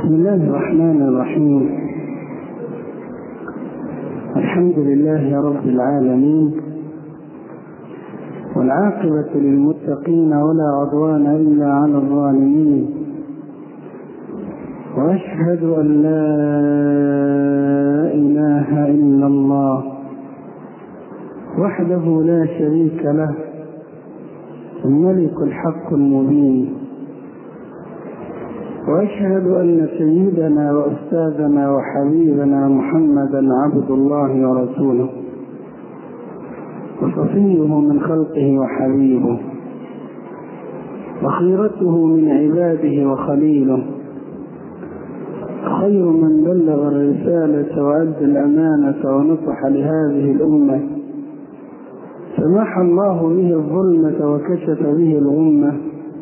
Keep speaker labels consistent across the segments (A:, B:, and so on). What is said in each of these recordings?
A: بسم الله الرحمن الرحيم. الحمد لله رب العالمين، والعاقبة للمتقين ولا عدوان إلا على الظالمين، وأشهد أن لا إله إلا الله وحده لا شريك له، الملك الحق المبين. وأشهد أن سيدنا وأستاذنا وحبيبنا محمدا عبد الله ورسوله، وصفيه من خلقه وحبيبه، وخيرته من عباده وخليله، خير من بلغ الرسالة وأدى الأمانة ونصح لهذه الأمة، سمح الله به الظلمة وكشف به الغمة،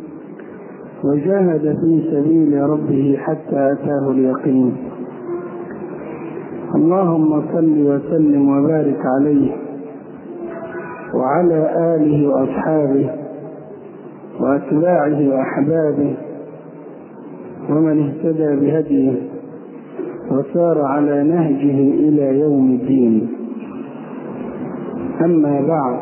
A: وجاهد في سبيل ربه حتى أتاه اليقين. اللهم صل وسلم وبارك عليه وعلى آله وأصحابه وأتباعه وأحبابه ومن اهتدى بهديه وسار على نهجه إلى يوم الدين. أما بعد،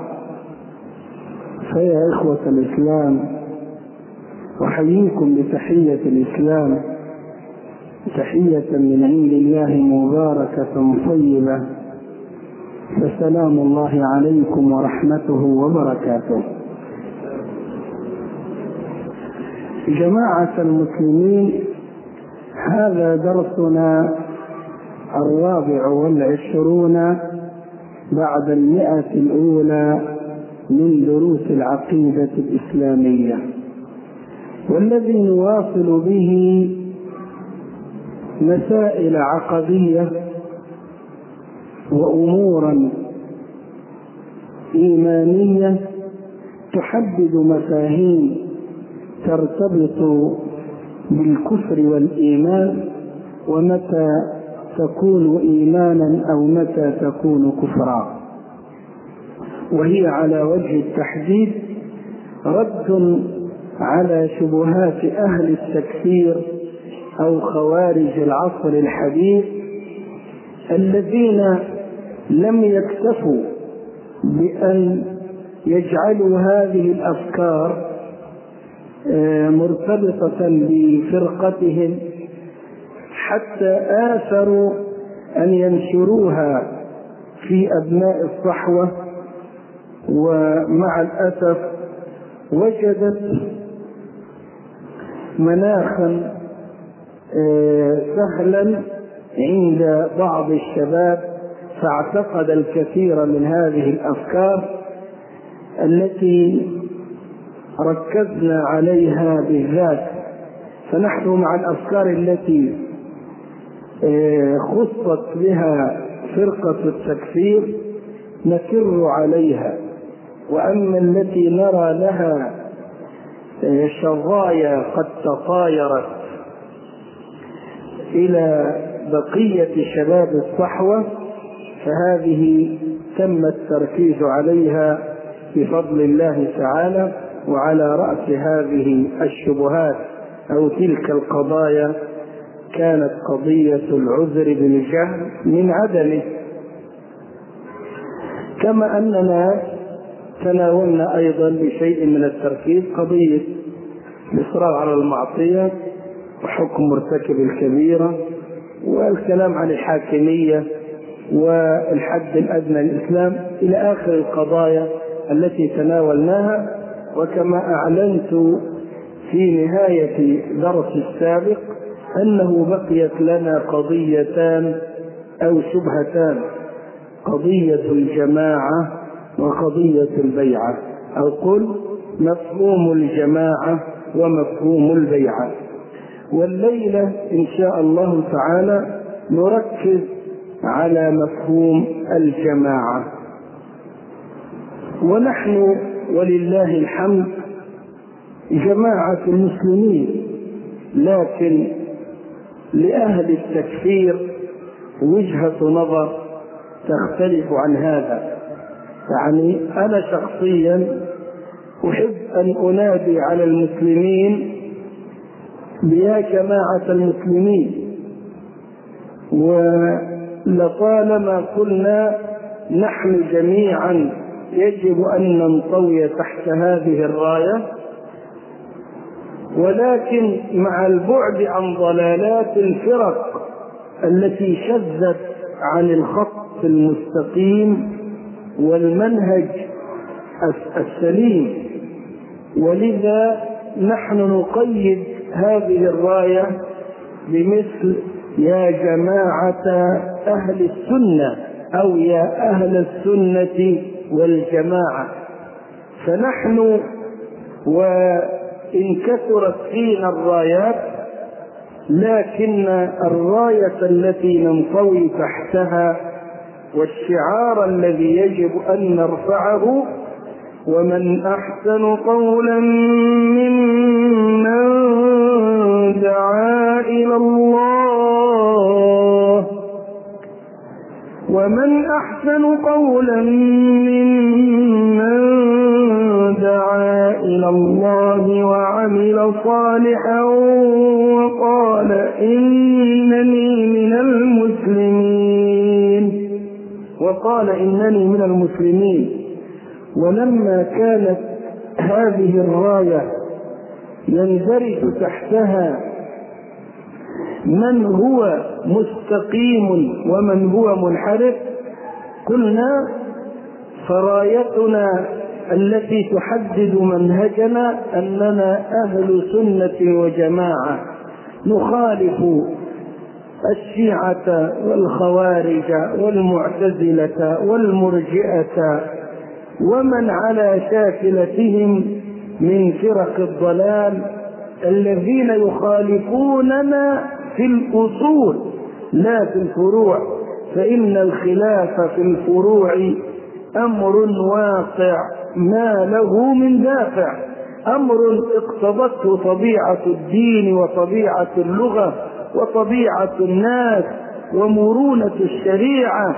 A: فيا إخوة الإسلام، أحييكم بتحية الإسلام، تحية من عند الله مباركة طيبة، فسلام الله عليكم ورحمته وبركاته. جماعة المسلمين، هذا درسنا 24 بعد 100 الأولى من دروس العقيدة الإسلامية، والذي نواصل به مسائل عقدية وأمورا إيمانية تحدد مفاهيم ترتبط بالكفر والإيمان، ومتى تكون إيمانا أو متى تكون كفرا، وهي على وجه التحديد رد على شبهات أهل التكفير أو خوارج العصر الحديث، الذين لم يكتفوا بأن يجعلوا هذه الأفكار مرتبطة بفرقتهم، حتى آثروا أن ينشروها في أبناء الصحوة، ومع الأسف وجدت مناخا سهلا عند بعض الشباب، فاعتقد الكثير من هذه الأفكار التي ركزنا عليها بالذات. فنحن مع الأفكار التي خصت بها فرقة التكفير نكر عليها، وأما التي نرى لها شظايا قد تطايرت إلى بقية شباب الصحوة، فهذه تم التركيز عليها بفضل الله تعالى. وعلى رأس هذه الشبهات أو تلك القضايا كانت قضية العذر بالجهل من عدمه، كما أننا تناولنا أيضا بشيء من التركيز قضية الإصرار على المعصية وحكم مرتكب الكبيرة، والكلام عن الحاكمية والحد الأدنى للإسلام، إلى آخر القضايا التي تناولناها. وكما أعلنت في نهاية درس السابق أنه بقيت لنا قضيتان أو شبهتان، قضية الجماعة وقضية البيعة، أو قل مفهوم الجماعة ومفهوم البيعة. والليلة إن شاء الله تعالى نركز على مفهوم الجماعة. ونحن ولله الحمد جماعة المسلمين، لكن لأهل التكفير وجهة نظر تختلف عن هذا. يعني أنا شخصيا أحب أن أنادي على المسلمين بيا جماعة المسلمين، ولطالما قلنا نحن جميعا يجب أن ننطوي تحت هذه الراية، ولكن مع البعد عن ضلالات الفرق التي شذت عن الخط المستقيم والمنهج السليم، ولذا نحن نقيد هذه الراية بمثل يا جماعة أهل السنة أو يا أهل السنة والجماعة. فنحن وإن كثرت فينا الرايات، لكن الراية التي ننطوي تحتها والشعار الذي يجب أن نرفعه: ومن أحسن قولا ممن دعا إلى الله، ومن أحسن قولا ممن دعا إلى الله وعمل صالحا وقال إنني من المسلمين. ولما كانت هذه الراية يندرج تحتها من هو مستقيم ومن هو منحرف، قلنا فرايتنا التي تحدد منهجنا أننا أهل سنة وجماعة، نخالف الشيعة والخوارج والمعتزلة والمرجئة ومن على شاكلتهم من فرق الضلال الذين يخالفوننا في الأصول لا في الفروع، فإن الخلاف في الفروع أمر واقع ما له من دافع، أمر اقتضته طبيعة الدين وطبيعة اللغة وطبيعة الناس ومرونة الشريعة،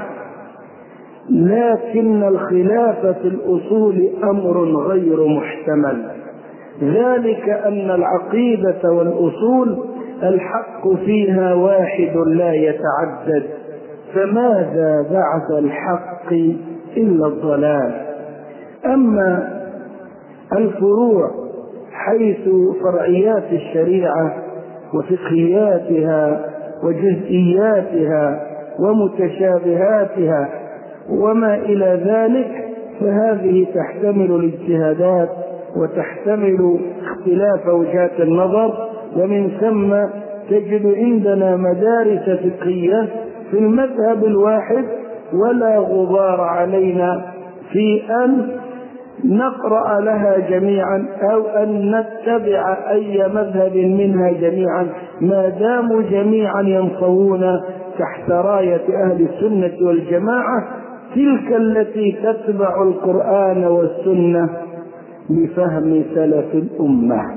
A: لكن الخلاف في الأصول أمر غير محتمل، ذلك أن العقيدة والأصول الحق فيها واحد لا يتعدد، فماذا بعد الحق إلا الضلال. أما الفروع حيث فرعيات الشريعة وفقهياتها وجزئياتها ومتشابهاتها وما إلى ذلك، فهذه تحتمل الاجتهادات وتحتمل اختلاف وجهات النظر، ومن ثم تجد عندنا مدارس فقهية في المذهب الواحد ولا غبار علينا في أن نقرأ لها جميعا أو أن نتبع أي مذهب منها جميعا، ما داموا جميعا ينصوون تحت راية أهل السنة والجماعة، تلك التي تتبع القرآن والسنة بفهم سلف الأمة.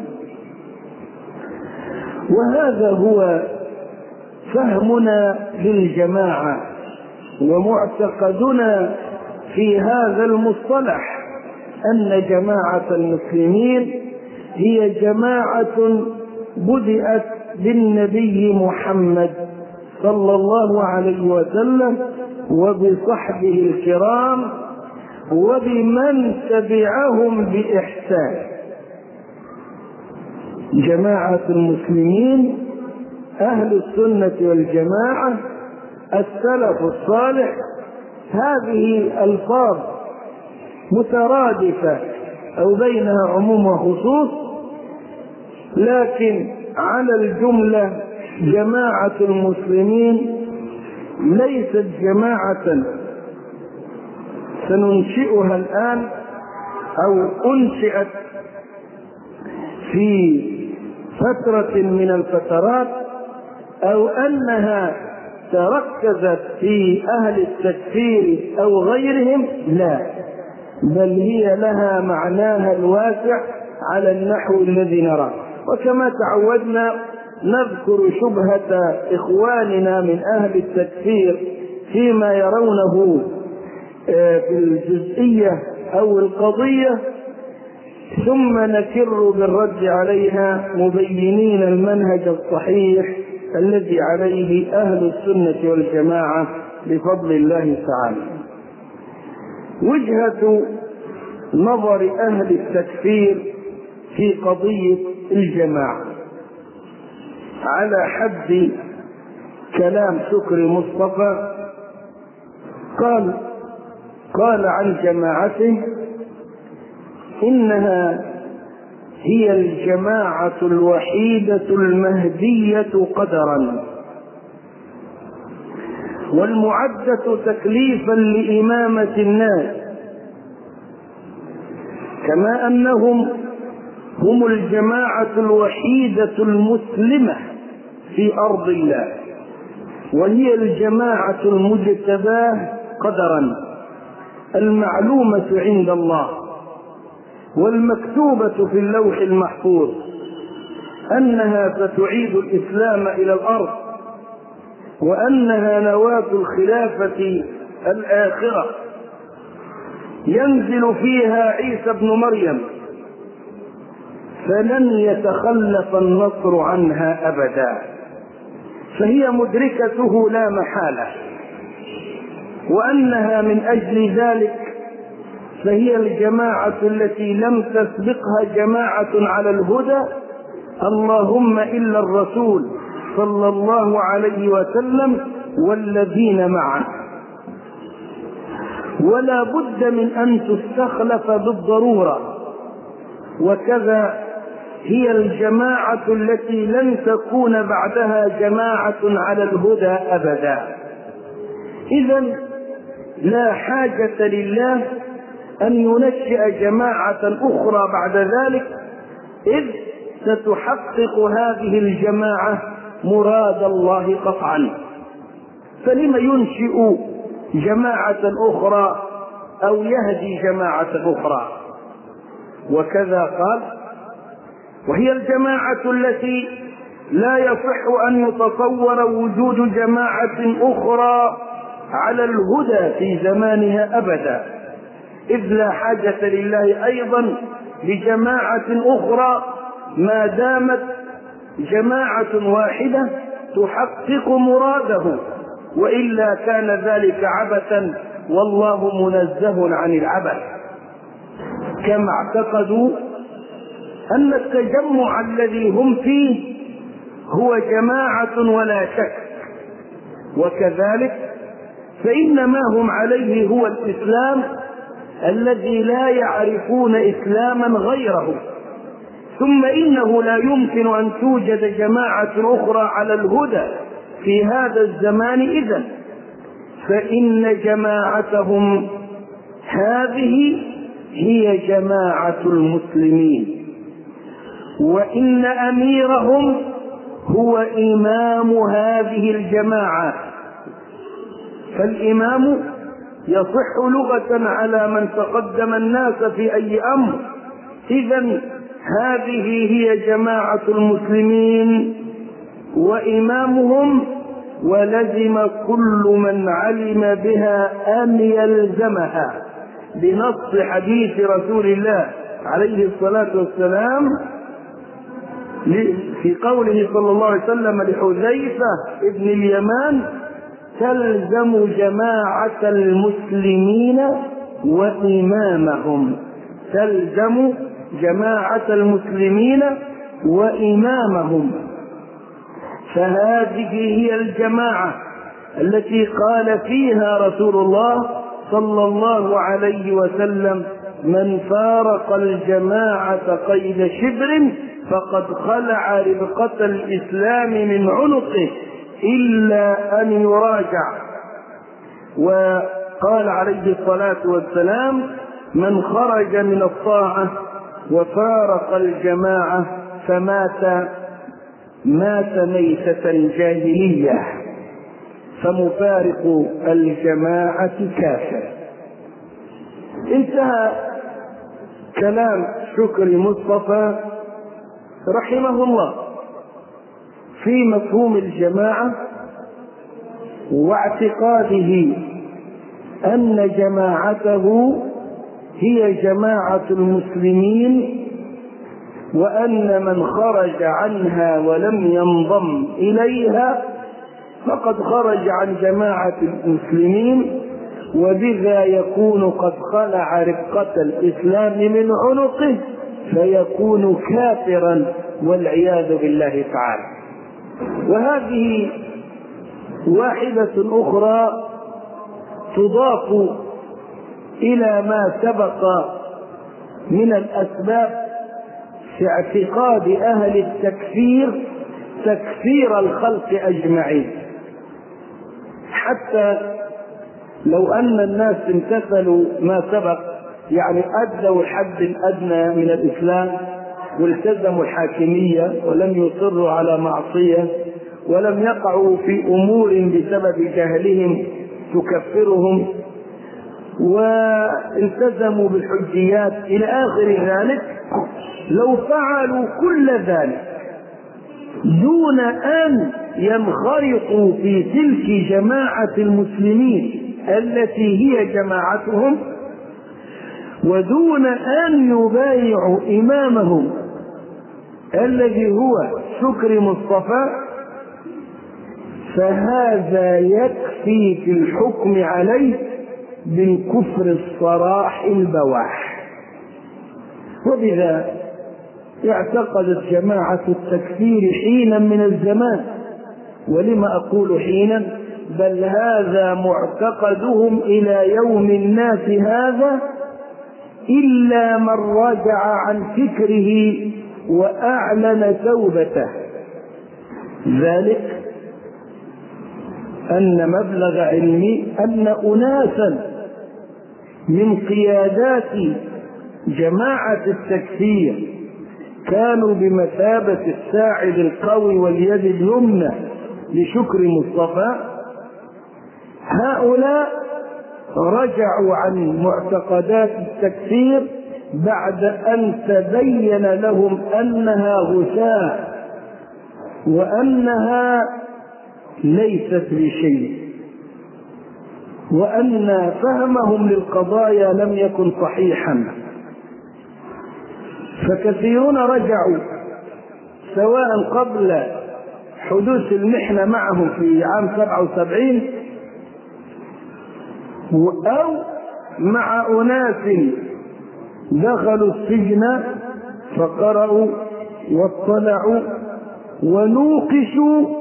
A: وهذا هو فهمنا للجماعة ومعتقدنا في هذا المصطلح، أن جماعة المسلمين هي جماعة بدأت بالنبي محمد صلى الله عليه وسلم وبصحبه الكرام وبمن تبعهم بإحسان. جماعة المسلمين أهل السنة والجماعة السلف الصالح، هذه الألفاظ مترادفة أو بينها عموم وخصوص، لكن على الجملة جماعة المسلمين ليست جماعة سننشئها الآن أو أنشئت في فترة من الفترات أو أنها تركزت في أهل التكفير أو غيرهم، لا، بل هي لها معناها الواسع على النحو الذي نراه. وكما تعودنا نذكر شبهة إخواننا من أهل التكفير فيما يرونه في الجزئية أو القضية، ثم نكر بالرد عليها مبينين المنهج الصحيح الذي عليه أهل السنة والجماعة بفضل الله تعالى. وجهة نظر أهل التكفير في قضية الجماعة على حد كلام شكري مصطفى، قال عن جماعته إنها هي الجماعة الوحيدة المهدية قدرا والمعدة تكليفا لإمامة الناس، كما أنهم هم الجماعة الوحيدة المسلمة في أرض الله، وهي الجماعة المجتباه قدرا المعلومة عند الله والمكتوبة في اللوح المحفوظ أنها ستعيد الإسلام إلى الأرض، وأنها نواة الخلافة الآخرة ينزل فيها عيسى ابن مريم، فلن يتخلف النصر عنها أبدا، فهي مدركته لا محالة، وأنها من أجل ذلك فهي الجماعة التي لم تسبقها جماعة على الهدى اللهم إلا الرسول صلى الله عليه وسلم والذين معه، ولا بد من أن تستخلف بالضرورة. وكذا هي الجماعة التي لن تكون بعدها جماعة على الهدى أبدا. إذن لا حاجة لله أن ينشئ جماعة أخرى بعد ذلك، إذ ستحقق هذه الجماعة مراد الله قطعا، فلم ينشئ جماعة أخرى أو يهدي جماعة أخرى. وكذا قال وهي الجماعة التي لا يصح أن يتصور وجود جماعة أخرى على الهدى في زمانها أبدا، إذ لا حاجة لله أيضا لجماعة أخرى ما دامت جماعة واحدة تحقق مراده، وإلا كان ذلك عبثا والله منزه عن العبث. كما اعتقدوا أن التجمع الذي هم فيه هو جماعة ولا شك، وكذلك فإن ما هم عليه هو الإسلام الذي لا يعرفون إسلاما غيره، ثم إنه لا يمكن أن توجد جماعة أخرى على الهدى في هذا الزمان إذن، فإن جماعتهم هذه هي جماعة المسلمين، وإن أميرهم هو إمام هذه الجماعة. فالإمام يصح لغة على من تقدم الناس في أي أمر، إذن هذه هي جماعة المسلمين وإمامهم، ولزم كل من علم بها أن يلزمها بنص حديث رسول الله عليه الصلاة والسلام في قوله صلى الله عليه وسلم لحذيفة ابن اليمان: تلزم جماعة المسلمين وإمامهم. تلزم جماعة المسلمين وإمامهم. فهذه هي الجماعة التي قال فيها رسول الله صلى الله عليه وسلم: من فارق الجماعة قيد شبر فقد خلع ربقة الإسلام من عنقه إلا أن يراجع. وقال عليه الصلاة والسلام: من خرج من الطاعة وفارق الجماعة فمات ميتة جاهلية، فمفارق الجماعة كافر. انتهى كلام شكري مصطفى رحمه الله في مفهوم الجماعة واعتقاده أن جماعته هي جماعة المسلمين، وأن من خرج عنها ولم ينضم إليها فقد خرج عن جماعة المسلمين، وبذا يكون قد خلع رقة الإسلام من عنقه فيكون كافرا والعياذ بالله تعالى. وهذه واحدة أخرى تضاف إلى ما سبق من الأسباب في اعتقاد أهل التكفير تكفير الخلق أجمعين، حتى لو أن الناس امتثلوا ما سبق، يعني أدوا الحد الأدنى من الإسلام والتزموا الحاكمية ولم يصروا على معصية ولم يقعوا في أمور بسبب جهلهم تكفرهم والتزموا بالحجيات إلى آخر ذلك، لو فعلوا كل ذلك دون أن ينخرطوا في تلك جماعة المسلمين التي هي جماعتهم، ودون أن يبايعوا إمامهم الذي هو شكري مصطفى، فهذا يكفي في الحكم عليه بالكفر الصراح البواح. وبذا اعتقدت جماعة التكفير حينا من الزمان، ولما أقول حينا؟ بل هذا معتقدهم إلى يوم الناس هذا، إلا من رجع عن فكره وأعلن توبته. ذلك أن مبلغ علمي أن أناسا من قيادات جماعة التكفير كانوا بمثابة الساعد القوي واليد اليمنى لشكري مصطفى، هؤلاء رجعوا عن معتقدات التكفير بعد أن تبين لهم أنها غثاء وأنها ليست بشيء، وأن فهمهم للقضايا لم يكن صحيحا. فكثيرون رجعوا سواء قبل حدوث المحنة معهم في عام 77 أو مع أناس دخلوا السجن فقرأوا واطلعوا ونوقشوا.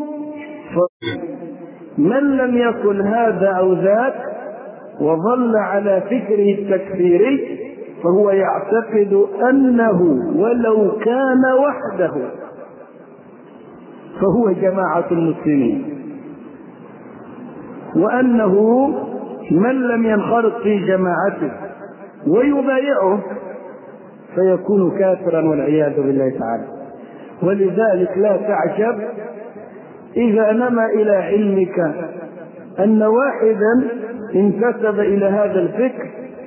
A: من لم يكن هذا أو ذاك وظل على فكره التكفيري فهو يعتقد أنه ولو كان وحده فهو جماعة المسلمين، وأنه من لم ينخرط في جماعته ويبايعه فيكون كافرا والعياذ بالله تعالى. ولذلك لا تعجب إذا نما إلى علمك أن واحدا انتسب إلى هذا الفكر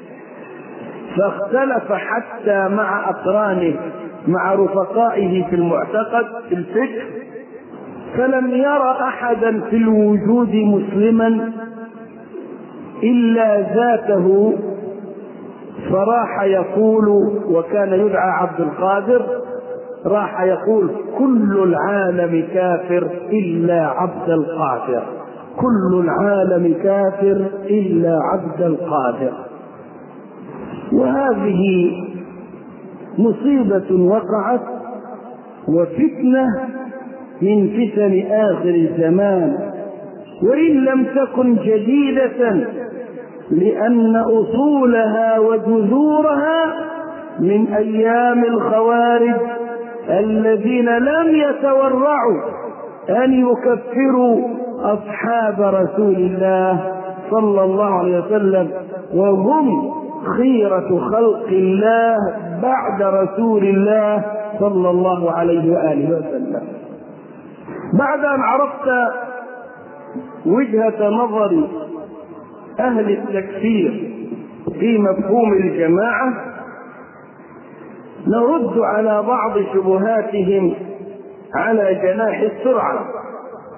A: فاختلف حتى مع أقرانه مع رفقائه في المعتقد في الفكر، فلم يرى أحدا في الوجود مسلما إلا ذاته، فراح يقول، وكان يدعى عبد القادر، راح يقول كل العالم كافر إلا عبد القادر، كل العالم كافر إلا عبد القادر. وهذه مصيبة وقعت وفتنة من فتن آخر الزمان، وإن لم تكن جديدة لأن أصولها وجذورها من أيام الخوارج الذين لم يتورعوا أن يكفروا أصحاب رسول الله صلى الله عليه وسلم، وهم خيرة خلق الله بعد رسول الله صلى الله عليه وآله وسلم. بعد أن عرفت وجهة نظر أهل التكفير في مفهوم الجماعة، نرد على بعض شبهاتهم على جناح السرعة،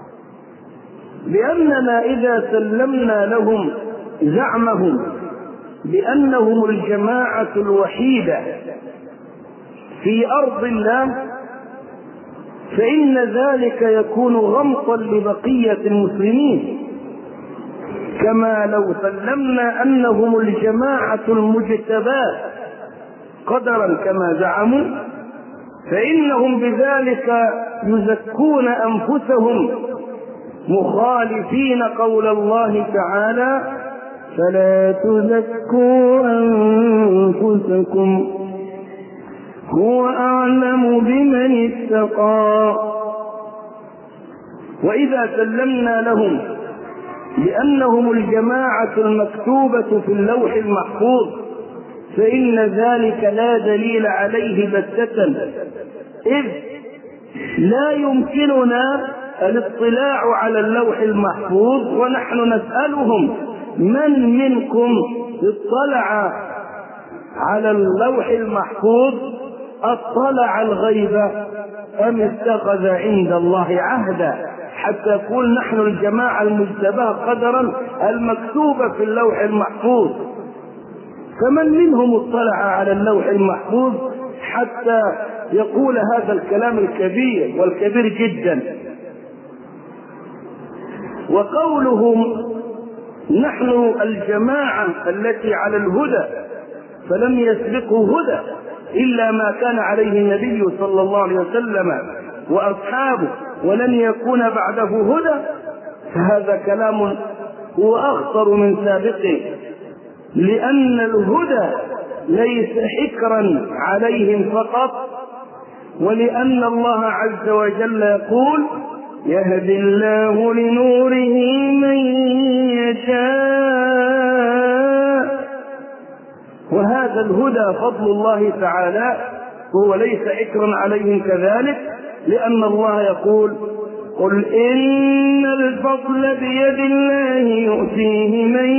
A: بأننا إذا سلمنا لهم زعمهم بأنهم الجماعة الوحيدة في أرض الله، فإن ذلك يكون غمطا لبقية المسلمين، كما لو سلمنا أنهم الجماعة المجتباة قدرا كما زعموا، فإنهم بذلك يزكون أنفسهم مخالفين قول الله تعالى: فلا تزكوا أنفسكم هو أعلم بمن اتقى. وإذا سلمنا لهم بأنهم الجماعة المكتوبة في اللوح المحفوظ، فإن ذلك لا دليل عليه بتة، إذ لا يمكننا الاطلاع على اللوح المحفوظ ونحن نسألهم: من منكم اطلع على اللوح المحفوظ؟ اطلع الغيب أم اتخذ عند الله عهدا؟ حتى يقول نحن الجماعة المجتباة قدرا المكتوبة في اللوح المحفوظ. فمن منهم اطلع على اللوح المحفوظ حتى يقول هذا الكلام الكبير والكبير جدا؟ وقولهم نحن الجماعة التي على الهدى، فلم يسبقه هدى إلا ما كان عليه النبي صلى الله عليه وسلم وأصحابه، ولن يكون بعده هدى، فهذا كلام هو أخطر من سابقه، لأن الهدى ليس حكرا عليهم فقط، ولأن الله عز وجل يقول: يهدي الله لنوره من يشاء. وهذا الهدى فضل الله تعالى، هو ليس حكرا عليهم كذلك، لأن الله يقول: قل إن الفضل بيد الله يؤتيه من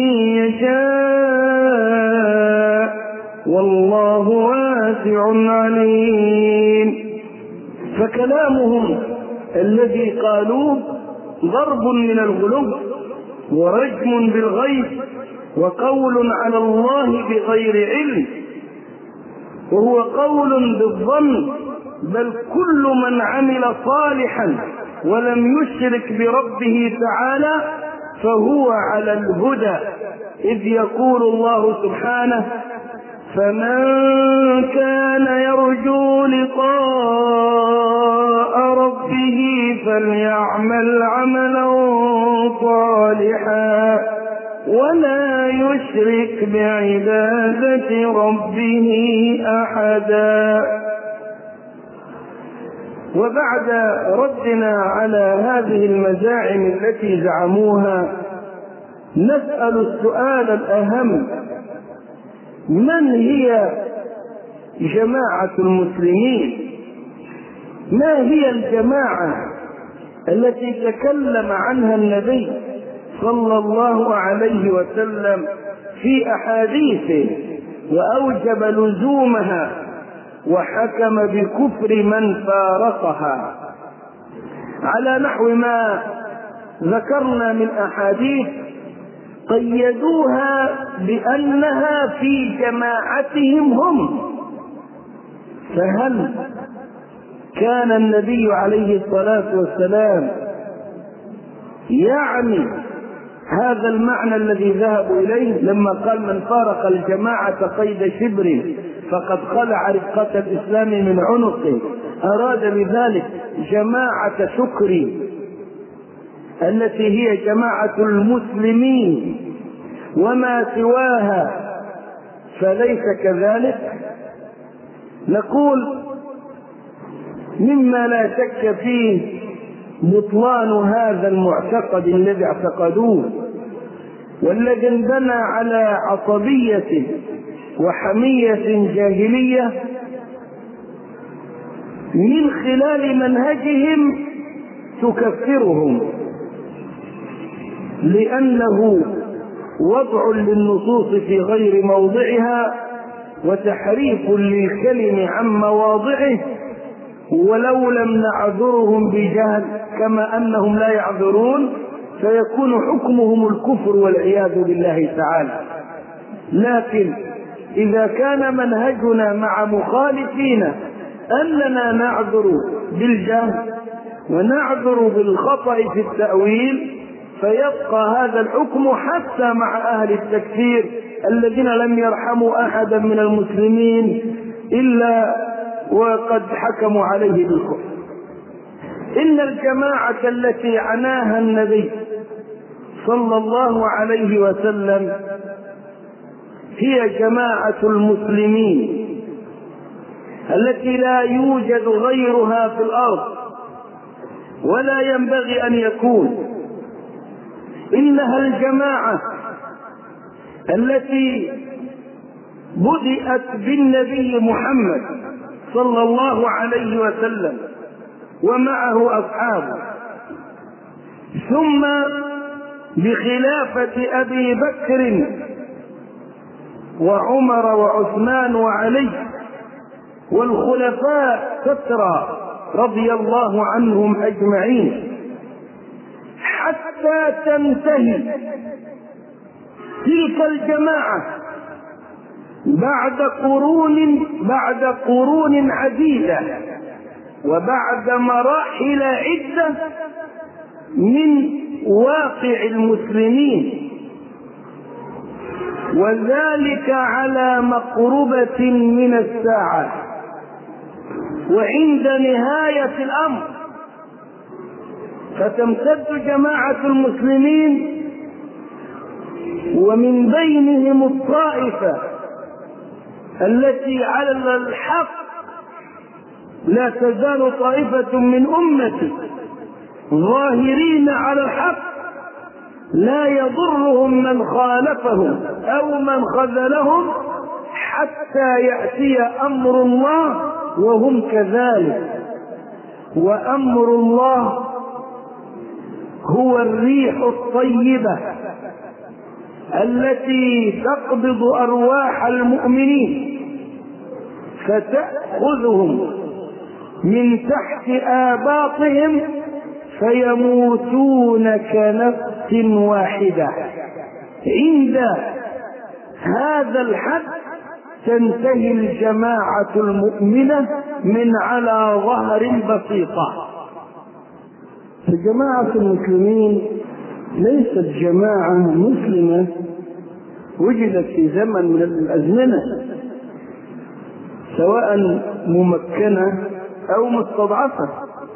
A: يشاء والله واسع عليم. فكلامهم الذي قالوه ضرب من الغلو ورجم بالغيب وقول على الله بغير علم، وهو قول بالظن، بل كل من عمل صالحا ولم يشرك بربه تعالى فهو على الهدى، إذ يقول الله سبحانه: فمن كان يرجو لقاء ربه فليعمل عملا صالحا ولا يشرك بعبادة ربه أحدا. وبعد ردنا على هذه المزاعم التي زعموها، نسأل السؤال الأهم: من هي جماعة المسلمين؟ ما هي الجماعة التي تكلم عنها النبي صلى الله عليه وسلم في أحاديثه وأوجب لزومها وحكم بكفر من فارقها، على نحو ما ذكرنا من أحاديث قيدوها بأنها في جماعتهم هم؟ فهل كان النبي عليه الصلاة والسلام يعني هذا المعنى الذي ذهبوا إليه لما قال: من فارق الجماعة قيد شبر فقد خلع رفقة الإسلام من عنقه؟ أراد بذلك جماعة شكر التي هي جماعة المسلمين، وما سواها فليس كذلك؟ نقول: مما لا شك فيه بطلان هذا المعتقد الذي اعتقدوه، والذي انبنى على عصبية وحمية جاهلية من خلال منهجهم تكفرهم، لأنه وضع للنصوص في غير موضعها وتحريف للكلم عن مواضعه، ولو لم نعذرهم بجهل كما أنهم لا يعذرون فيكون حكمهم الكفر والعياذ بالله تعالى. لكن إذا كان منهجنا مع مخالفين أننا نعذر بالجهل ونعذر بالخطأ في التأويل، فيبقى هذا الحكم حتى مع أهل التكفير الذين لم يرحموا أحدا من المسلمين إلا وقد حكموا عليه بالكفر. إن الجماعة التي عناها النبي صلى الله عليه وسلم هي جماعة المسلمين التي لا يوجد غيرها في الأرض ولا ينبغي أن يكون. إنها الجماعة التي بدأت بالنبي محمد صلى الله عليه وسلم ومعه أصحابه، ثم بخلافة أبي بكر وعمر وعثمان وعلي والخلفاء سترى رضي الله عنهم أجمعين، حتى تنتهي تلك الجماعة بعد قرون عديدة وبعد مراحل عدة من واقع المسلمين، وذلك على مقربة من الساعة وعند نهاية الأمر. فتمتد جماعة المسلمين ومن بينهم الطائفة التي على الحق، لا تزال طائفة من أمتي ظاهرين على الحق لا يضرهم من خالفهم أو من خذلهم حتى يأتي أمر الله وهم كذلك. وأمر الله هو الريح الطيبة التي تقبض أرواح المؤمنين فتأخذهم من تحت آباطهم فيموتون كنفس واحدة. عند هذا الحد تنتهي الجماعة المؤمنة من على ظهر بسيطة. فجماعة المسلمين ليست جماعة مسلمة وجدت في زمن من الأزمنة، سواء ممكنة أو مستضعفة.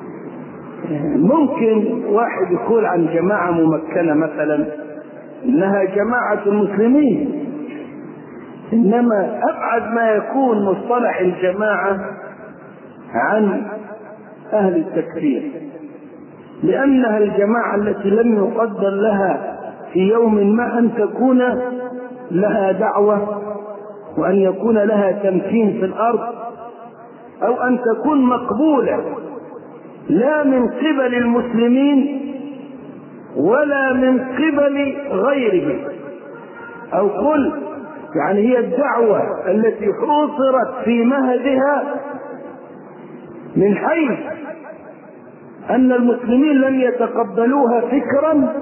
A: ممكن واحد يقول عن جماعة ممكنة مثلا إنها جماعة المسلمين، إنما أبعد ما يكون مصطلح الجماعة عن أهل التكفير، لأنها الجماعة التي لم يقدر لها في يوم ما أن تكون لها دعوة وأن يكون لها تمكين في الأرض أو أن تكون مقبولة لا من قبل المسلمين ولا من قبل غيرهم. أو قل يعني هي الدعوة التي حوصرت في مهدها من حيث أن المسلمين لم يتقبلوها فكرا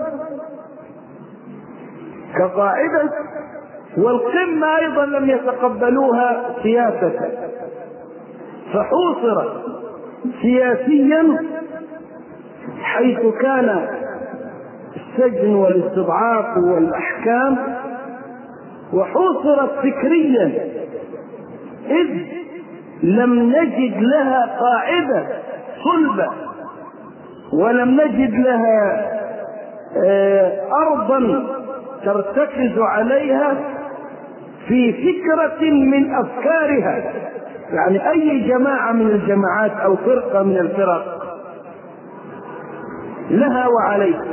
A: كقاعدة، والقمة أيضا لم يتقبلوها سياسة، فحوصرت سياسيا حيث كان السجن والاستضعاف والأحكام، وحوصرت فكريا إذ لم نجد لها قاعدة صلبة ولم نجد لها أرضا ترتكز عليها في فكرة من أفكارها. يعني أي جماعة من الجماعات أو فرقة من الفرق لها وعليها،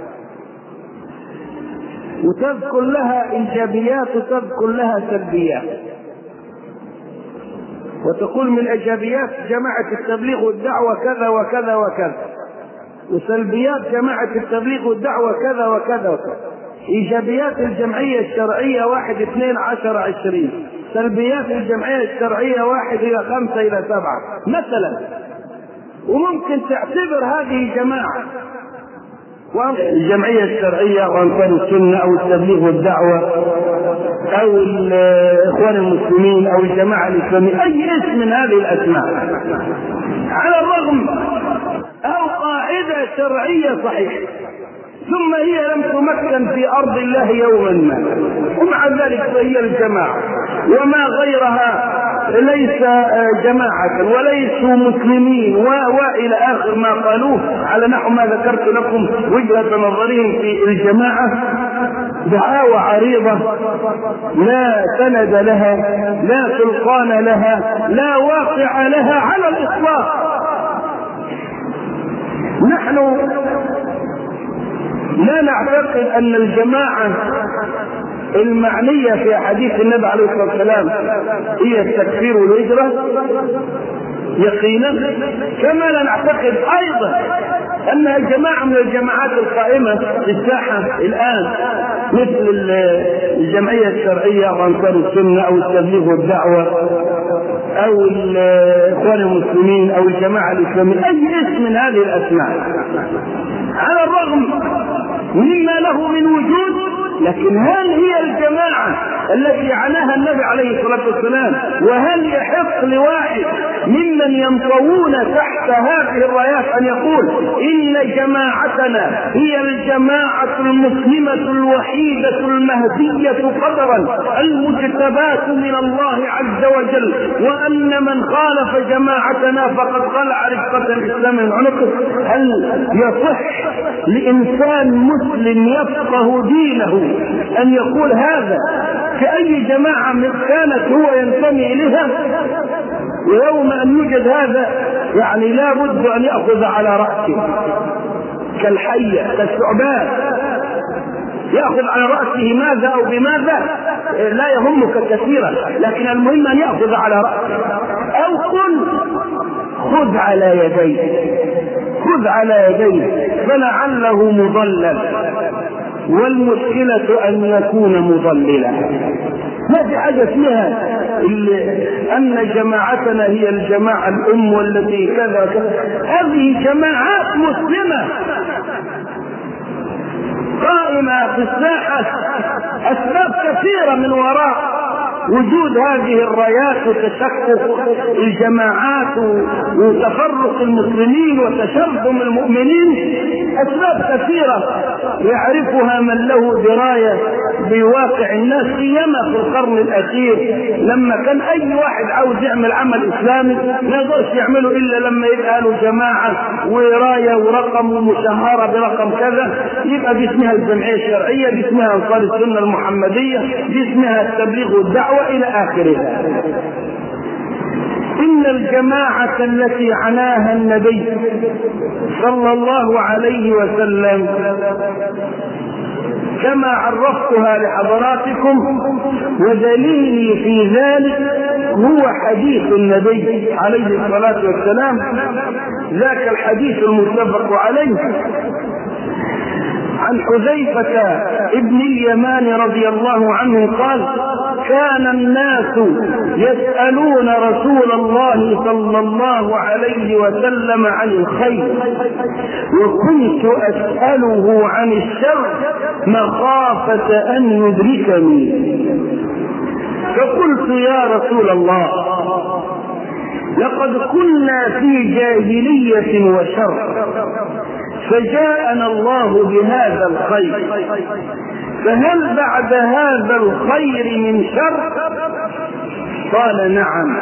A: وتذكر لها إيجابيات وتذكر لها سلبيات، وتقول من إيجابيات جماعة التبليغ والدعوة كذا وكذا وكذا، وسلبيات جماعة التبليغ والدعوة كذا وكذا وكذا. إيجابيات الجمعية الشرعية 1 2 10 20، سلبيات الجمعية الشرعية 1 إلى 5 إلى 7 مثلا. وممكن تعتبر هذه جماعة الجمعية الشرعية وأنصار السنة أو التبليغ والدعوة أو الإخوان المسلمين أو الجماعة الإسلامية، أي اسم من هذه الأسماء، على الرغم أو قاعدة شرعية صحيحة ثم هي لم تمكن في أرض الله يوما ما، ومع ذلك فهي الجماعة، وما غيرها ليس جماعة وليسوا مسلمين وإلى آخر ما قالوه، على نحو ما ذكرت لكم وجهة نظرهم في الجماعة. دعاوى عريضة لا سند لها، لا سلطان لها، لا واقع لها على الإطلاق. نحن لا نعتقد أن الجماعة المعنية في حديث النبي عليه الصلاة والسلام هي التكفير والهجرة يقينا، كما لا نعتقد أيضا أنها جماعة من الجماعات القائمة في الساحة الآن مثل الجمعية الشرعية وأنصار السنة أو التبليغ والدعوة أو الإخوان المسلمين أو الجماعة الإسلامية، أي اسم من هذه الأسماء، على الرغم مما له من وجود. لكن هل هي الجماعة التي عناها النبي عليه الصلاة والسلام؟ وهل يحق لواحد ممن ينطوون تحت هذه الرايات أن يقول إن جماعتنا هي الجماعة المسلمة الوحيدة المهدية قدرا المجتباة من الله عز وجل، وأن من خالف جماعتنا فقد خلع رفقة الإسلام من عنقه؟ هل يصح لإنسان مسلم يفقه دينه أن يقول هذا كأي جماعة كانت هو ينتمي إليها؟ ويوم أن يوجد هذا يعني لا بد أن يأخذ على رأسه كالحية كالثعبان، يأخذ على رأسه ماذا أو بماذا لا يهمك كثيرا، لكن المهم أن يأخذ على رأسه. أو قل خذ على يديه، خذ على يديه فلعله مضلل، والمشكلة أن يكون مضللا. ما في حاجة فيها أن جماعتنا هي الجماعة الأم والتي كذا كذا، هذه جماعات مسلمة قائمة في الساحة، أسباب كثيرة من وراء وجود هذه الرايات وتشكك الجماعات وتفرق المسلمين وتشرذم المؤمنين، أسباب كثيرة يعرفها من له دراية بواقع الناس، سيما في القرن الأخير لما كان أي واحد عاوز يعمل عمل إسلامي ما يقدرش يعمله إلا لما يبقى له جماعة وراية ورقم ومشهرة برقم كذا، يبقى باسمها الجمعية الشرعية، باسمها أنصار السنة المحمدية، باسمها التبليغ والدعوة إلى آخرها. إن الجماعة التي عناها النبي صلى الله عليه وسلم كما عرفتها لحضراتكم، ودليلي في ذلك هو حديث النبي عليه الصلاة والسلام، ذاك الحديث المتفق عليه عن حذيفة ابن اليمان رضي الله عنه قال: كان الناس يسألون رسول الله صلى الله عليه وسلم عن الخير، وكنت أسأله عن الشر مخافة أن يدركني، فقلت: يا رسول الله، لقد كنا في جاهلية وشر، فجاءنا الله بهذا الخير، فهل بعد هذا الخير من شر؟ قال: نعم.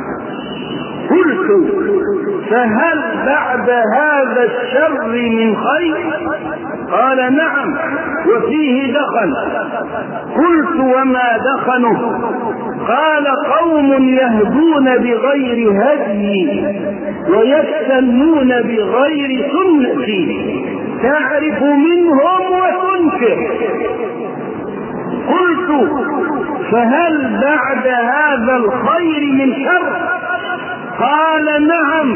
A: قلت: فهل بعد هذا الشر من خير؟ قال: نعم، وفيه دخن. قلت: وما دخنه؟ قال: قوم يهدون بغير هدي ويستنون بغير سنتي، تعرف منهم وتنكر. قلت: فهل بعد هذا الخير من شر؟ قال: نعم،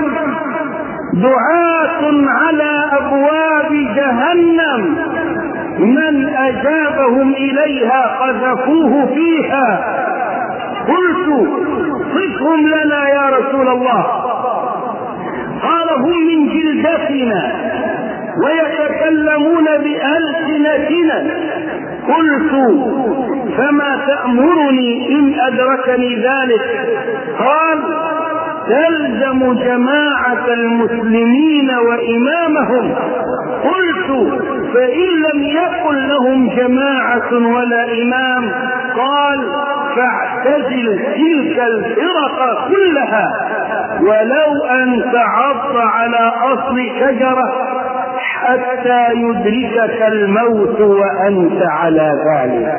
A: دعاة على أبواب جهنم، من أجابهم إليها قذفوه فيها. قلت: صفهم لنا يا رسول الله. قال: هم من جلدتنا ويتكلمون بألسنتنا. قلت فما تأمرني إن أدركني ذلك؟ قال تلزم جماعة المسلمين وإمامهم. قلت فإن لم يكن لهم جماعة ولا إمام؟ قال فاعتزل تلك الفرق كلها ولو أن تعض على أصل شجرة حتى يدركك الموت وأنت على ذلك.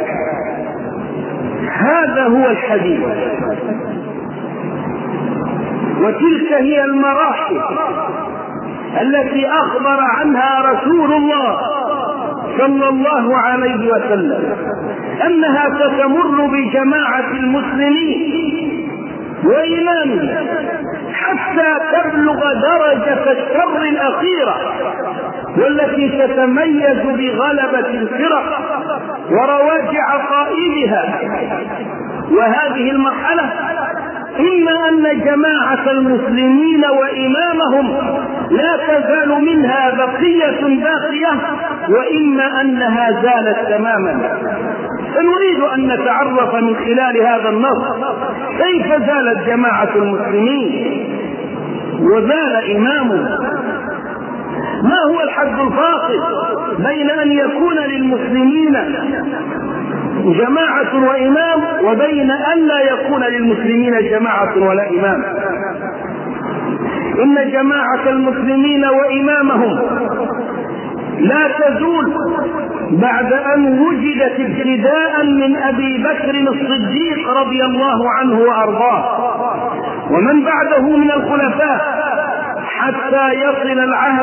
A: هذا هو الحديث، وتلك هي المراحل التي أخبر عنها رسول الله صلى الله عليه وسلم أنها ستمر بجماعة المسلمين وإمامهم حتى تبلغ درجة الشر الأخيرة، والتي تتميز بغلبة الفرق ورواج عقائدها. وهذه المرحلة إما أن جماعة المسلمين وإمامهم لا تزال منها بقية باقية، وإما أنها زالت تماما. فنريد أن نتعرف من خلال هذا النص كيف زالت جماعة المسلمين وزال إمامهم. ما هو الحد الفاصل بين أن يكون للمسلمين جماعة وإمام وبين أن لا يكون للمسلمين جماعة ولا إمام؟ إن جماعة المسلمين وإمامهم لا تزول بعد أن وجدت ابتداء من أبي بكر الصديق رضي الله عنه وأرضاه ومن بعده من الخلفاء حتى يصل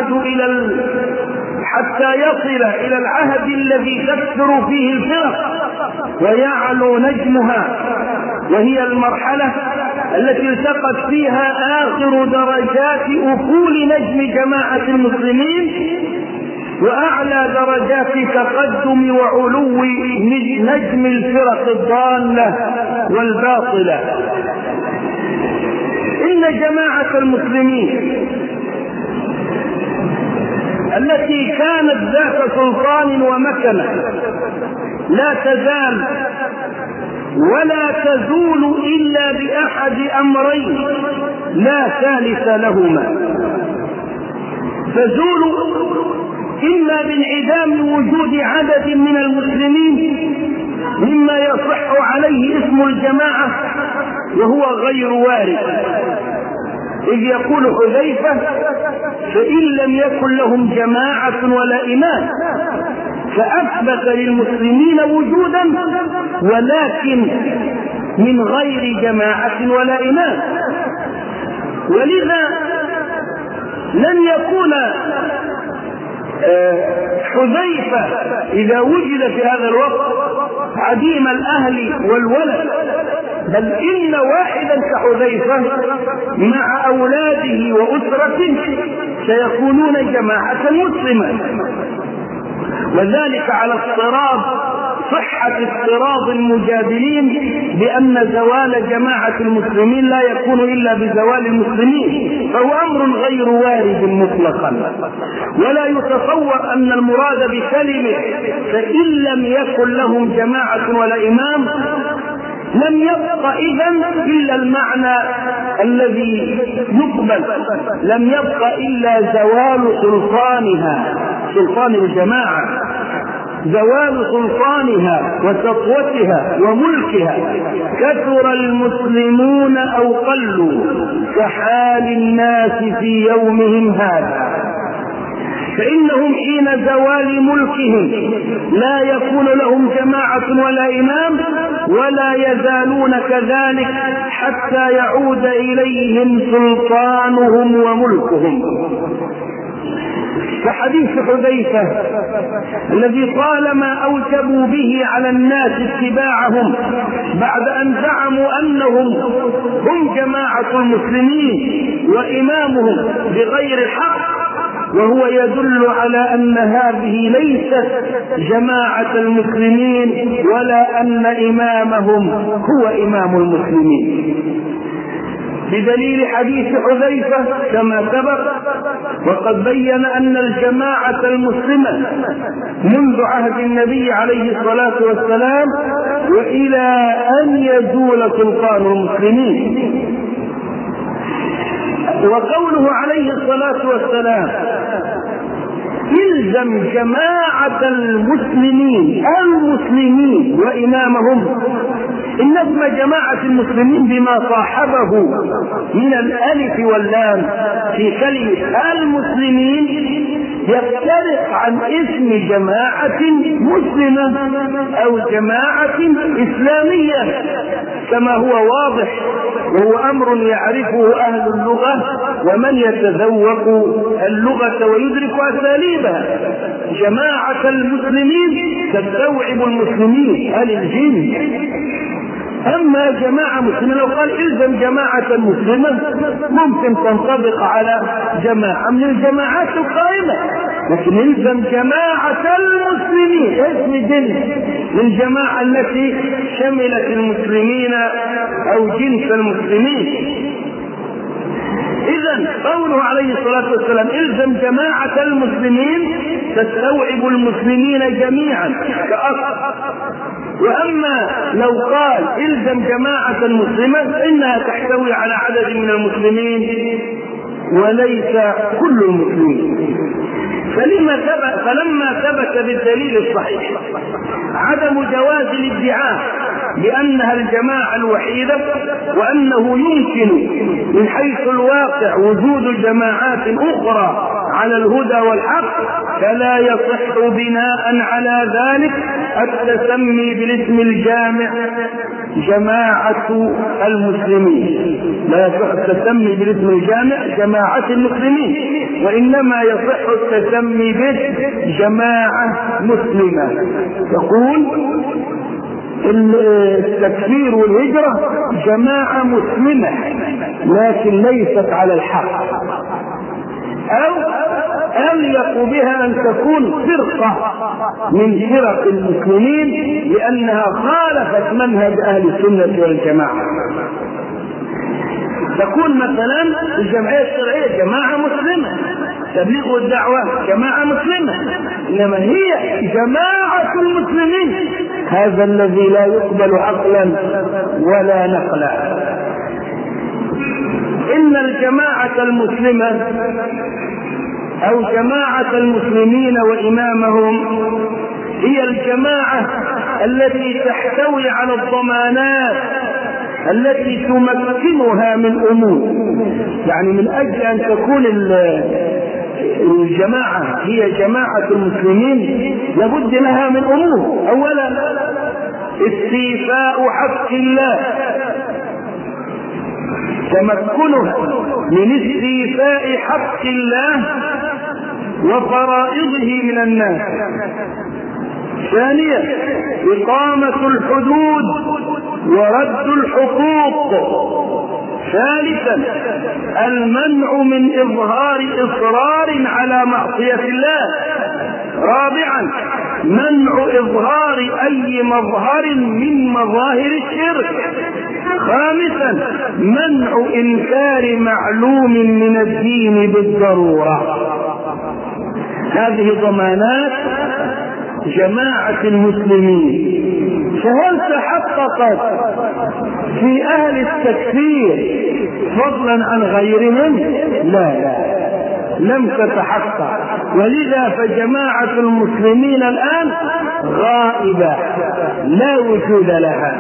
A: إلى العهد الذي تكثر فيه الفرق ويعلو نجمها، وهي المرحلة التي التقت فيها آخر درجات أفول نجم جماعة المسلمين وأعلى درجات تقدم وعلو نجم الفرق الضالة والباطلة. إن جماعة المسلمين التي كانت ذات سلطان ومكنة لا تزال ولا تزول إلا بأحد أمرين لا ثالث لهما: تزول إما بانعدام وجود عدد من المسلمين مما يصح عليه اسم الجماعة وهو غير وارد، إذ يقول حذيفة: فإن لم يكن لهم جماعة ولا إمام، فأثبت للمسلمين وجودا ولكن من غير جماعة ولا إمام. ولذا لن يكون حذيفة إذا وجد في هذا الوقت عديم الأهل والولد، بل إن واحدا كحذيفة مع أولاده وأسرته سيكونون جماعة مسلمة، وذلك على صحة افتراض المجادلين بأن زوال جماعة المسلمين لا يكون إلا بزوال المسلمين، فهو أمر غير وارد مطلقا. ولا يتصور أن المراد بكلمة فإن لم يكن لهم جماعة ولا إمام لم يبق إذن إلا المعنى الذي يقبل، لم يبق إلا زوال سلطانها، سلطان الجماعة، زوال سلطانها وسطوتها وملكها. كثر المسلمون أو قلوا كحال الناس في يومهم هذا، فإنهم حين زوال ملكهم لا يكون لهم جماعة ولا إمام، ولا يزالون كذلك حتى يعود إليهم سلطانهم وملكهم. كحديث حذيفة الذي طالما أوجبوا به على الناس اتباعهم بعد أن زعموا أنهم هم جماعة المسلمين وإمامهم بغير الحق، وهو يدل على أن هذه ليست جماعة المسلمين ولا أن إمامهم هو إمام المسلمين. بدليل حديث حذيفة كما سبق. وقد بين أن الجماعة المسلمة منذ عهد النبي عليه الصلاة والسلام وإلى أن يزول سلطان المسلمين. وقوله عليه الصلاة والسلام إلزم جماعة المسلمين وإمامهم، إن اسم جماعة المسلمين بما صاحبه من الألف واللام في كلمة المسلمين يختلف عن اسم جماعة مسلمة أو جماعة إسلامية كما هو واضح، وهو أمر يعرفه أهل اللغة ومن يتذوق اللغة ويدرك أساليبها. جماعة المسلمين تستوعب المسلمين أهل الجن. أما جماعة مسلمة لو قال إلزم جماعة مسلمة ممكن تنطبق على جماعة من الجماعات القائمة، لكن إلزم جماعة المسلمين اسم جنس للجماعة التي شملت المسلمين أو جنس المسلمين. إذن قوله عليه الصلاة والسلام إلزم جماعة المسلمين تستوعب المسلمين جميعا كأصل. وأما لو قال إلزم جماعة مسلمة إنها تحتوي على عدد من المسلمين وليس كل المسلمين. فلما ثبت بالدليل الصحيح عدم جواز الادعاء بأنها الجماعة الوحيدة وأنه يمكن من حيث الواقع وجود جماعات أخرى على الهدى والحق، فلا يصح بناء على ذلك التسمي بالاسم الجامع جماعة المسلمين. لا يصح التسمي بالاسم الجامع جماعة المسلمين، وإنما يصح التسمي به جماعة مسلمة. يقول التكفير والهجرة جماعة مسلمة لكن ليست على الحق، أو أليق بها أن تكون فرقة من فرق المسلمين لأنها خالفت منهج أهل السنة والجماعة. تكون مثلا الجمعية الشرعية جماعة مسلمة، تبليغ الدعوة جماعة مسلمة، إنما هي جماعة المسلمين، هذا الذي لا يقبل عقلا ولا نقلا. إن الجماعة المسلمة أو جماعة المسلمين وإمامهم هي الجماعة التي تحتوي على الضمانات التي تمكنها من أمور. يعني من أجل أن تكون الجماعة هي جماعة المسلمين لابد لها من أمور. أولا استيفاء حق الله، تمكنها من استيفاء حق الله وفرائضه من الناس. ثانيا إقامة الحدود ورد الحقوق. ثالثا المنع من إظهار إصرار على معصية الله. رابعا منع إظهار أي مظهر من مظاهر الشرك. خامسا منع إنكار معلوم من الدين بالضرورة. هذه ضمانات جماعة المسلمين. فهل تحققت في أهل التكفير فضلا عن غيرهم؟ لا، لم تتحقق. ولذا فجماعة المسلمين الآن غائبة لا وجود لها.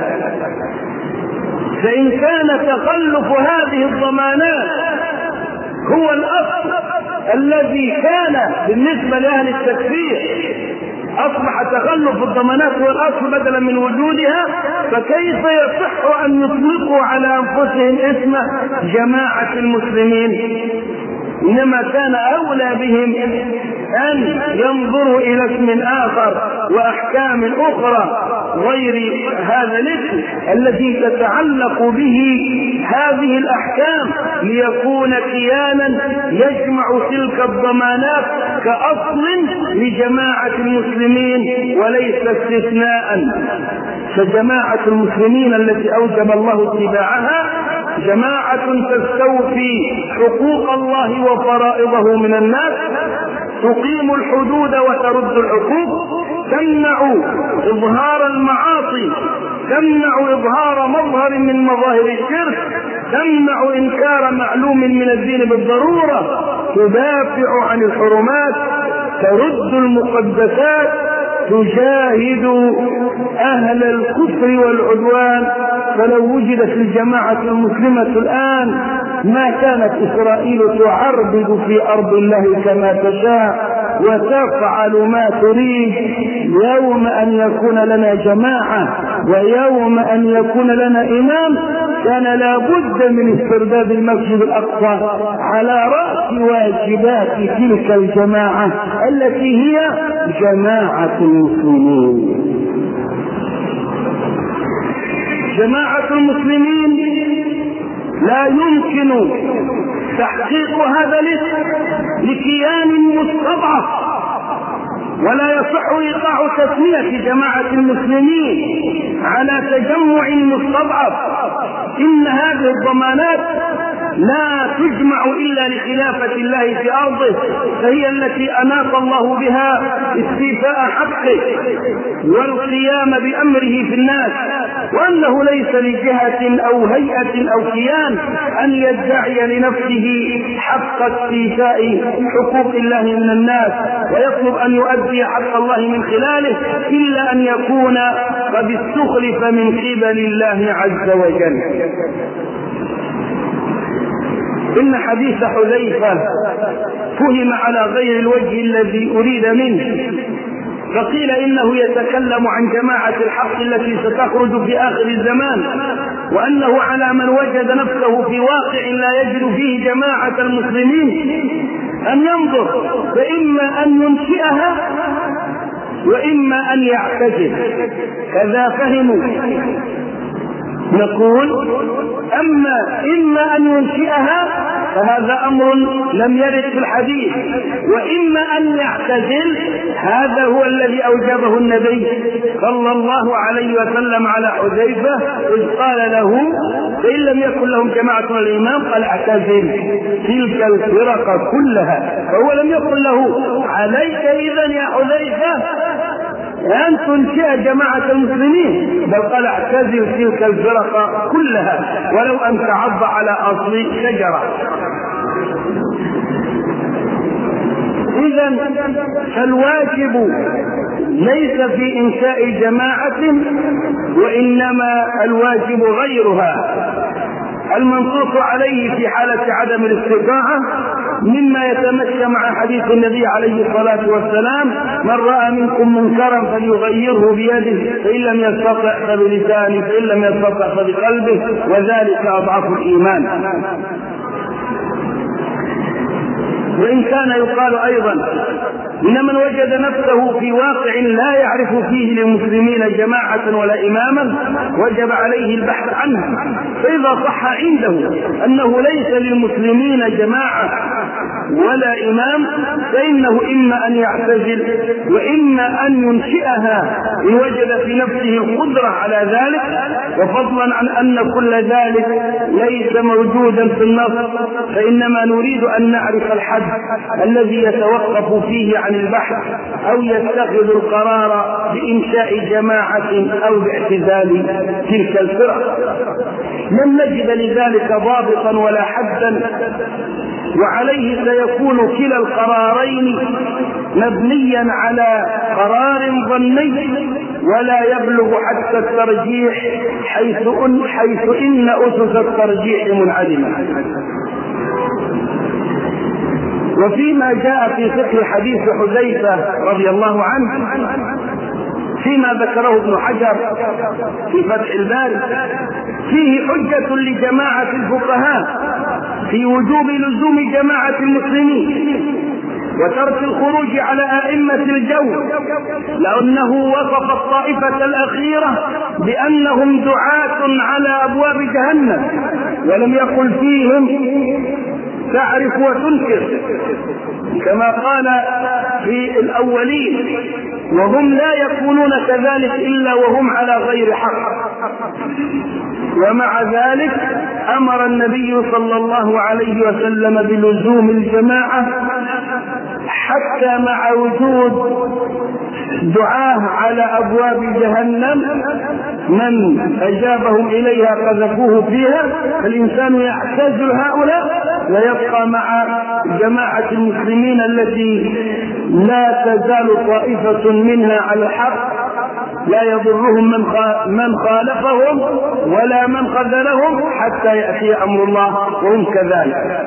A: فإن كان تخلف هذه الضمانات هو الأصل الذي كان بالنسبة لأهل التكفير، أصبح تخلف الضمانات هو الأصل بدلا من وجودها، فكيف يصح أن يطلقوا على أنفسهم اسم جماعة المسلمين؟ إنما كان أولى بهم أن ينظروا إلى اسم آخر وأحكام أخرى غير هذا الاسم الذي تتعلق به هذه الأحكام، ليكون كيانا يجمع تلك الضمانات كأصل لجماعة المسلمين وليس استثناء. فجماعة المسلمين التي أوجب الله اتباعها جماعة تستوفي حقوق الله وفرائضه من الناس، تقيم الحدود وترد العقوق، تمنع إظهار المعاصي، تمنع إظهار مظهر من مظاهر الشرك، تمنع إنكار معلوم من الدين بالضرورة، تدافع عن الحرمات، ترد المقدسات، تجاهد أهل الكفر والعدوان. فلو وجدت الجماعة المسلمة الآن ما كانت إسرائيل تعربد في أرض الله كما تشاء وتفعل ما تريد. يوم أن يكون لنا جماعة ويوم أن يكون لنا إمام كان لا بد من استرداد المسجد الأقصى على رأس واجبات تلك الجماعة التي هي جماعة المسلمين. جماعة المسلمين لا يمكن تحقيق هذا الاسم لكيان مستضعف، ولا يصح إيقاع تسمية جماعة المسلمين على تجمع مستضعف. إن هذه الضمانات لا تجمع إلا لخلافة الله في أرضه، فهي التي أناط الله بها استيفاء حقه والقيام بأمره في الناس، وأنه ليس لجهة أو هيئة أو كيان أن يدعي لنفسه حق استيفاء حقوق الله من الناس ويطلب أن يؤدي حق الله من خلاله إلا أن يكون قد استخلف من قبل الله عز وجل. إن حديث حذيفة فهم على غير الوجه الذي أريد منه، فقيل إنه يتكلم عن جماعة الحق التي ستخرج في آخر الزمان، وأنه على من وجد نفسه في واقع لا يجد فيه جماعة المسلمين أن ينظر، فإما أن ينشئها وإما أن يعتزل. كذا فهموا. نقول إما أن ينشئها فهذا أمر لم يرد في الحديث، وإما أن يعتزل هذا هو الذي أوجبه النبي صلى الله عليه وسلم على حذيفة إذ قال له فإن لم يكن لهم جماعة الإمام قال اعتزل تلك الفرق كلها، فهو لم يقل له عليك إذن يا حذيفة أن تنشئ جماعة المسلمين، بل قال اعتزل تلك الفرق كلها ولو أن تعض على أصل شجرة. إذن فالواجب ليس في إنشاء جماعة وإنما الواجب غيرها المنصوص عليه في حالة عدم الاستطاعة، مما يتمشى مع حديث النبي عليه الصلاة والسلام من رأى منكم منكرا فليغيره بيده فإن لم يستطع فبلسانه فإن لم يستطع فبقلبه وذلك أضعف الإيمان. وإن كان يقال أيضا إن من وجد نفسه في واقع لا يعرف فيه للمسلمين جماعة ولا إماما وجب عليه البحث عنه، فإذا صح عنده أنه ليس للمسلمين جماعة ولا إمام فإنه إما أن يعتزل وإما أن ينشئها إن وجد في نفسه القدرة على ذلك، وفضلا عن أن كل ذلك ليس موجودا في النص، فإنما نريد أن نعرف الحد الذي يتوقف فيه عن البحث أو يتخذ القرار بإنشاء جماعة أو باعتزال تلك الفرق. لم نجد لذلك ضابطا ولا حدا، وعليه سيكون كلا القرارين مبنيا على قرار ظني ولا يبلغ حتى الترجيح حيث إن أسس الترجيح منعدمة. وفيما جاء في فقه حديث حذيفة رضي الله عنه فيما ذكره ابن حجر في فتح الباري فيه حجة لجماعة الفقهاء في وجوب لزوم جماعة المسلمين وترك الخروج على أئمة الجور، لأنه وصف الطائفة الأخيرة بأنهم دعاة على أبواب جهنم ولم يقل فيهم تعرف وتنكر كما قال في الأولين، وهم لا يكونون كذلك إلا وهم على غير حق. ومع ذلك أمر النبي صلى الله عليه وسلم بلزوم الجماعة، حتى مع وجود دعاه على أبواب جهنم من أجابهم إليها قذفوه فيها، فالإنسان يعتزل هؤلاء ويبقى مع جماعة المسلمين التي لا تزال طائفة منها على الحق، لا يضرهم من خالفهم ولا من خذلهم حتى يأتي أمر الله وهم كذلك.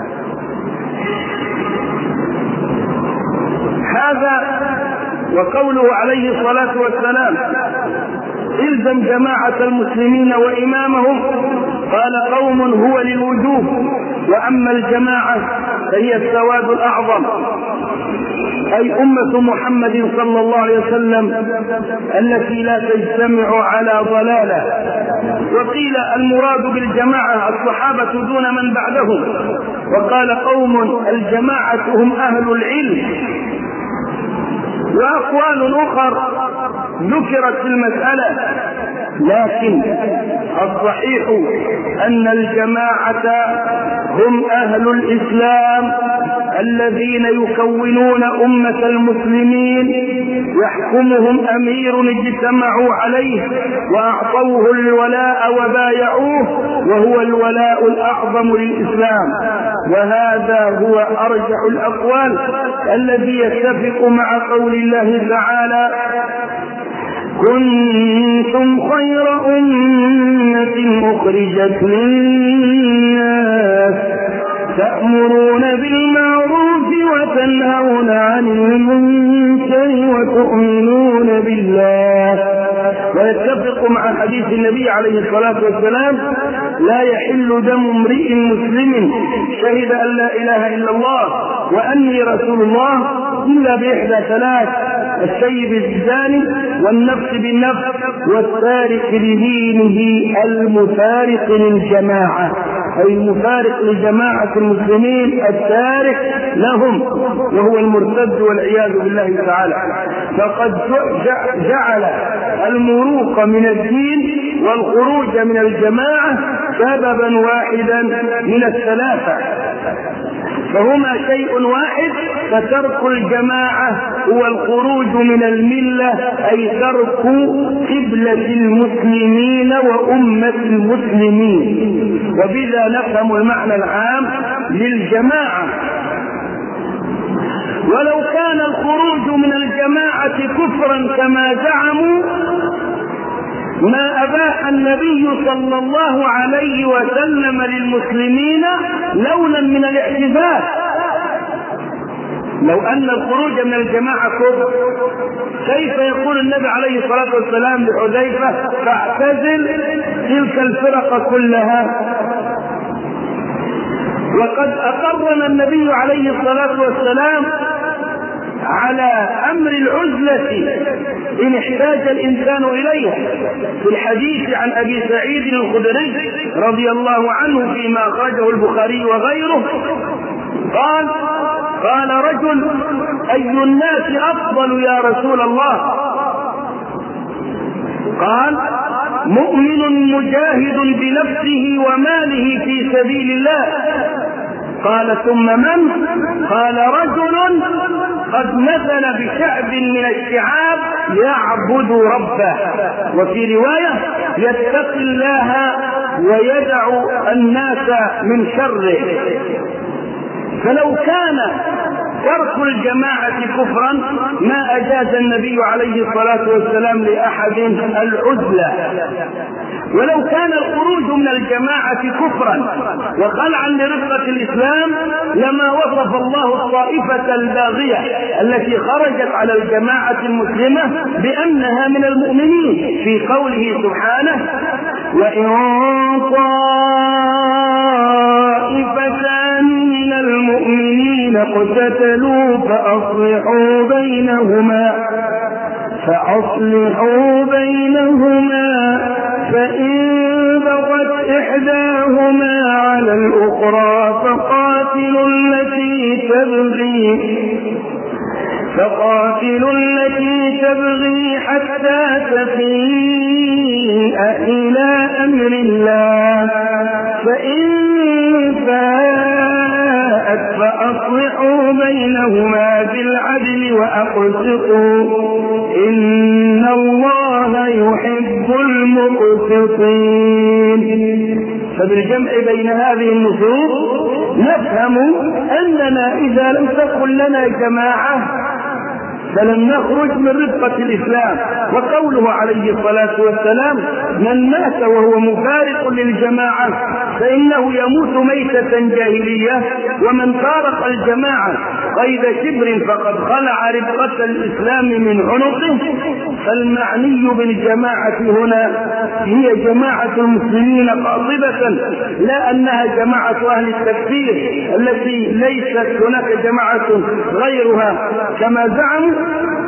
A: هذا وقوله عليه الصلاة والسلام الزم جماعة المسلمين وإمامهم، قال قوم هو للوجوب، وأما الجماعة فهي السواد الأعظم، أي أمة محمد صلى الله عليه وسلم التي لا تجتمع على ضلالة. وقيل المراد بالجماعة الصحابة دون من بعدهم، وقال قوم الجماعة هم أهل العلم. وأقوال أخر ذكرت في المسألة، لكن الصحيح أن الجماعة هم أهل الإسلام الذين يكونون أمة المسلمين، يحكمهم أمير اجتمعوا عليه وأعطوه الولاء وبايعوه، وهو الولاء الأعظم للإسلام. وهذا هو أرجح الأقوال الذي يتفق مع قول الله تعالى: كنتم خير أمة أخرجت للناس تأمرون بالمعروف وتنهون عن المنكر وتؤمنون بالله. ويتفق مع حديث النبي عليه الصلاة والسلام: لا يحل دم امرئ مسلم شهد أن لا إله إلا الله وأني رسول الله إلا بإحدى ثلاث: السيب الزاني والنفس بالنفس والتارك لدينه المفارق للجماعة، أي المفارق لجماعة المسلمين التارك لهم وهو المرتد والعياذ بالله تعالى. فقد جعل المروق من الدين والخروج من الجماعة سببا واحدا من الثلاثة، فهما شيء واحد. فترك الجماعة هو الخروج من الملة، أي ترك قبلة المسلمين وأمة المسلمين، وبذا نفهم المعنى العام للجماعة. ولو كان الخروج من الجماعة كفرا كما زعموا ما أباح النبي صلى الله عليه وسلم للمسلمين لونا من الاعتزال. لو أن الخروج من الجماعة كفر، كيف يقول النبي عليه الصلاة والسلام لحذيفة: فاعتزل تلك الفرق كلها؟ وقد أقرنا النبي عليه الصلاة والسلام على أمر العزلة إن احتاج الإنسان إليها، في الحديث عن أبي سعيد الخدري رضي الله عنه فيما أخرجه البخاري وغيره قال رجل: أي الناس أفضل يا رسول الله؟ قال: مؤمن مجاهد بنفسه وماله في سبيل الله. قال: ثم من؟ قال: رجل قد نزل بشعب من الشعاب يعبد ربه، وفي رواية: يتقي الله ويدع الناس من شره. فلو كان ترك الجماعة كفرا ما أجاز النبي عليه الصلاة والسلام لأحد العزلة. ولو كان الخروج من الجماعة كفرا وخلعا لرفقة الإسلام لما وصف الله الطائفة الباغية التي خرجت على الجماعة المسلمة بأنها من المؤمنين في قوله سبحانه: وإن طائفتان من المؤمنين اقتتلوا فأصلحوا بينهما فإن بغت إحداهما على الأخرى فقاتلوا التي تبغي حتى تفيء إلى أمر الله، فأصلحوا بينهما بالعدل وأقسطوا إن الله يحب المقسطين. فبالجمع بين هذه النصوص نفهم أننا إذا لم تكن لنا جماعة فلم نخرج من رفقة الإسلام. وقوله عليه الصلاة والسلام: من مات وهو مفارق للجماعة فإنه يموت ميتة جاهلية، ومن فارق الجماعة قيد شبر فقد خلع رفقة الإسلام من عنقه. فالمعني بالجماعة هنا هي جماعة المسلمين قاطبة، لا أنها جماعة أهل التكفير التي ليست هناك جماعة غيرها كما زعموا،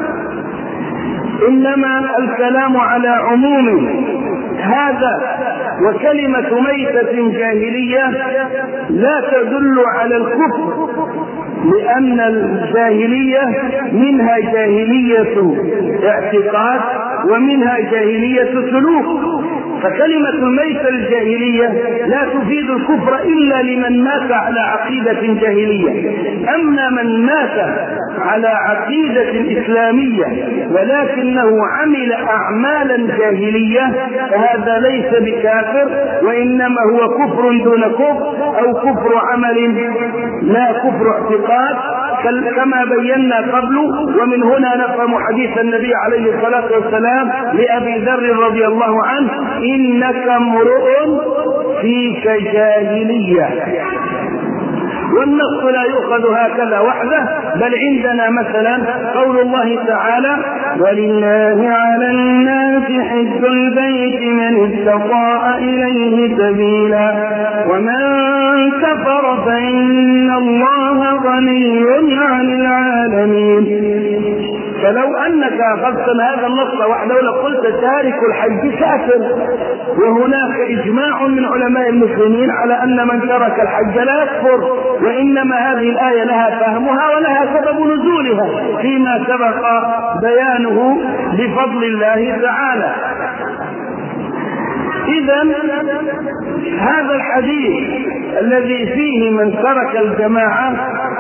A: إنما الكلام على عموم هذا. وكلمة ميتة جاهلية لا تدل على الكفر، لأن الجاهلية منها جاهلية اعتقاد ومنها جاهلية سلوك. فكلمة الميتة الجاهلية لا تفيد الكفر إلا لمن مات على عقيدة جاهلية. أما من مات على عقيدة إسلامية ولكنه عمل أعمالا جاهلية فهذا ليس بكافر، وإنما هو كفر دون كفر، أو كفر عمل لا كفر اعتقاد كما بينا قبل. ومن هنا نفهم حديث النبي عليه الصلاة والسلام لأبي ذر رضي الله عنه: إنك امرؤ فيك جاهلية. والنص لا يؤخذ هكذا وحده، بل عندنا مثلا قول الله تعالى: ولله على الناس حج البيت من استطاع إليه سبيلا ومن كفر فإن الله غني عن العالمين. فلو أنك أخذت هذا النص وحده لقلت تارك الحج كافر، وهناك إجماع من علماء المسلمين على أن من ترك الحج لا يكفر، وإنما هذه الآية لها فهمها ولها سبب نزولها فيما سبق بيانه بفضل الله تعالى. إذن هذا الحديث الذي فيه من ترك الجماعة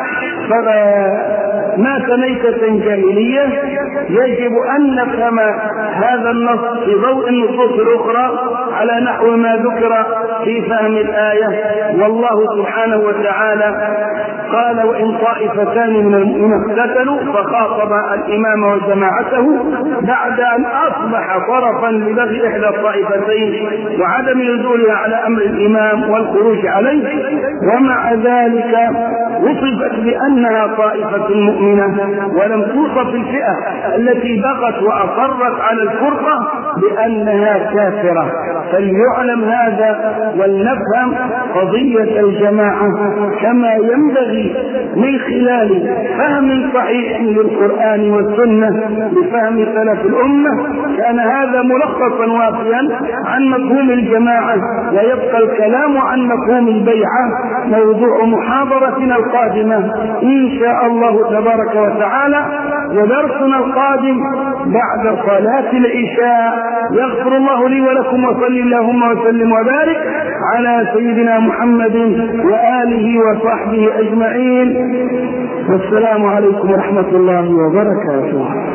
A: فمات ميتة جاهلية يجب أن نفهم هذا النص في ضوء النصوص الأخرى على نحو ما ذكر في فهم الآية. والله سبحانه وتعالى قال: وإن طائفتان من المؤمنين اقتتلوا، فخاطب الإمام وجماعته بعد أن أصبح طرفا لبغي إحدى الطائفتين وعدم نزولها على أمر الإمام والخروج عليه. ومع ذلك وصفت بأنها طائفة مؤمنة، ولم توصف الفئة التي بغت وأصرت على الفرقة بأنها كافرة. فليعلم هذا ولنفهم قضية الجماعة كما ينبغي من خلال فهم صحيح للقرآن والسنة بفهم سلف الأمة. كان هذا ملخصا وافيا عن مفهوم الجماعة، ويبقى الكلام عن مفهوم البيعة موضوع محاضرتنا القادمة إن شاء الله تبارك وتعالى. ودرسنا القادم بعد صلاة العشاء. يغفر الله لي ولكم، وصل اللهم وسلم وبارك على سيدنا محمد وآله وصحبه أجمعين. والسلام عليكم ورحمة الله وبركاته.